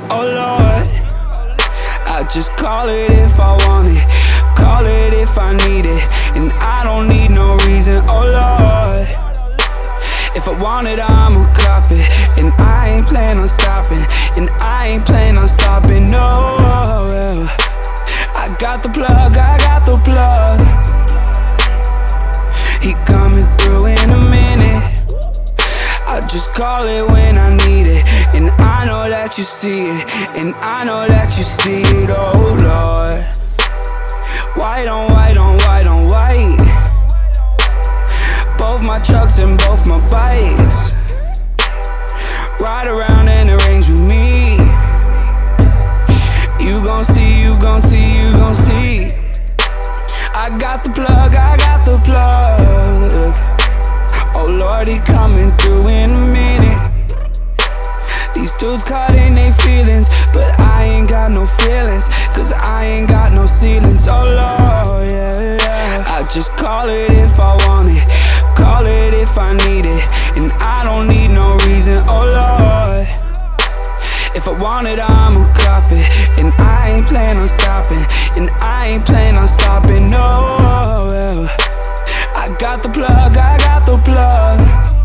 oh Lord. I just call it if I want it, call it if I need it, and I don't need no reason, oh Lord. If I want it, I'ma cop it, and I ain't plan on stopping, and I ain't plan on stopping, no. I got the plug, I got the plug. He coming through in a minute. I just call it when I need it, and I know that you see it, and I know that you see it, oh Lord. White on white on white on white, both my trucks and both my bikes. Ride around in the range with me. You gon' see, you gon' see, you gon' see. I got the plug, I got the plug. Oh Lord, he coming through in a minute. These dudes caught in they feelings, but I ain't got no feelings, cause I ain't got no ceilings, oh Lord, yeah, yeah. I just call it if I want it, call it if I need it, and I don't need no reason, oh Lord. If I want it, I'ma cop it, and I ain't plan on stopping, and I ain't plan on stopping, no. I got the plug, I got the plug.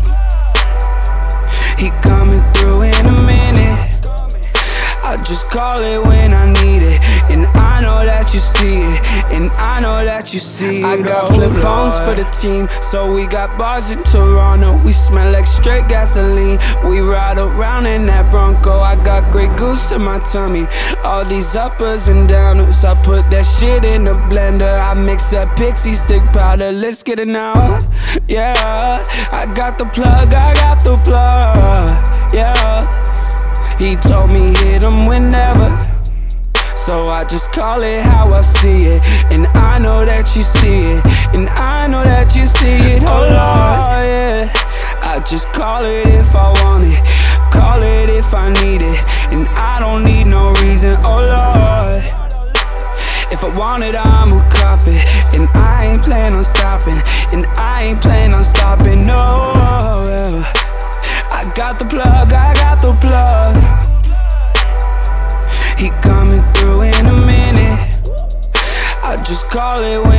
He coming through in a minute. I just call it when I need it, and I know that you see it, and I know that you see it. I got flip phones for the team, so we got bars in Toronto. We smell like straight gasoline. We ride around in that Bronco. I got Grey Goose in my tummy. All these uppers and downers, I put that shit in the blender. I mix that pixie stick powder. Let's get it now, yeah. I got the plug, I got the plug, yeah. He told me hit him whenever, so I just call it how I see it, and I know that you see it, and I know that you see it, oh Lord, yeah. I just call it if I want it, call it if I need it, and I don't need no reason, oh Lord. If I want it, I'ma cop it, and I ain't plan on stopping, and I ain't plan on stopping, no. I got the plug, I got the plug. He coming through in a minute. I just call it when